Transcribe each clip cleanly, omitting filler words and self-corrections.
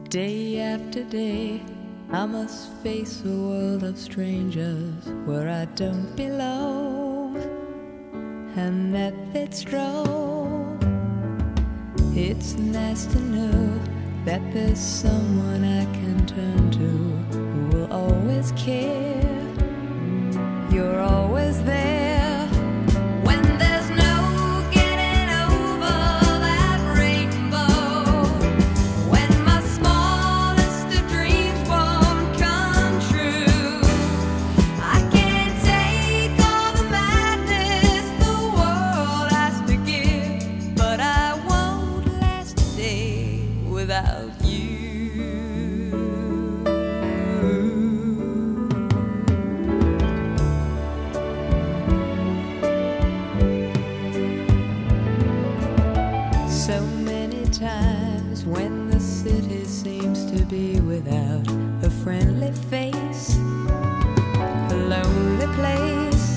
Day after day, I must face a world of strangers where I don't belong, and that fits wrong. It's nice to know that there's someone I can turn to who will always care. You're always there. Without you, so many times when the city seems to be without a friendly face, a lonely place,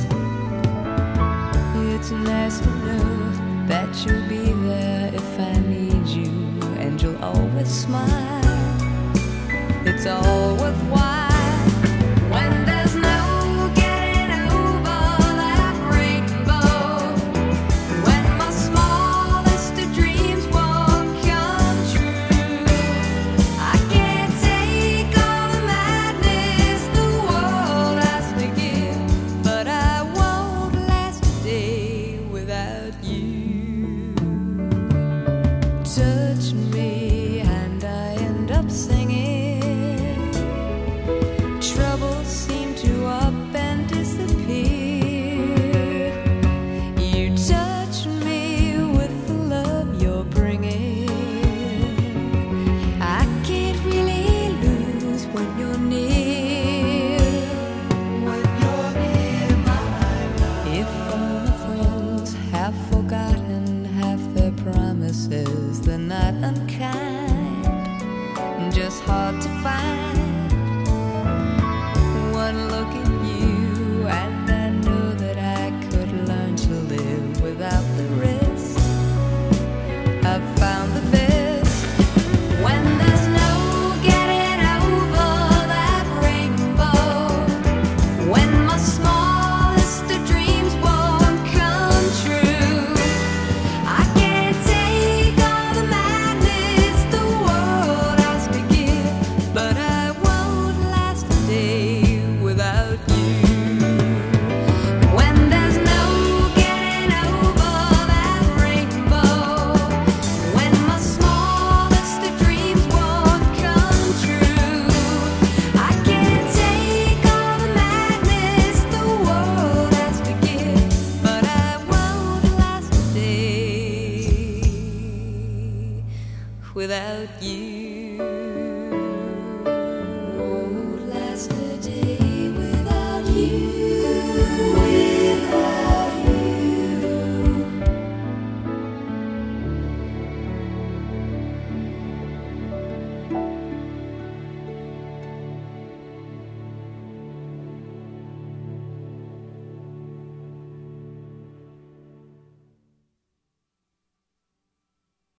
it's nice to know that you'll be there if I need you, and you'll always smile. It's all worthwhile when there's no getting over that rainbow, when my smallest of dreams won't come true. I can't take all the madness the world has to give, but I won't last a day without you. Touch me and I end up singing. Troubles seem to up and disappear. You touch me with the love you're bringing. I can't really lose when you're near. When you're near, my love. If all my friends have forgotten half their promises, they're not unkind, just hard to find. One look at you and I know that I could learn to live without the risk. I've found the best when there's no getting over that rainbow, when my smallest of dreams won't come true. I can't take all the madness the world has to give, but I won't last a day without you. When there's no getting over that rainbow, when my smallest of dreams won't come true. I can't take all the madness the world has to give, but I won't last a day without you.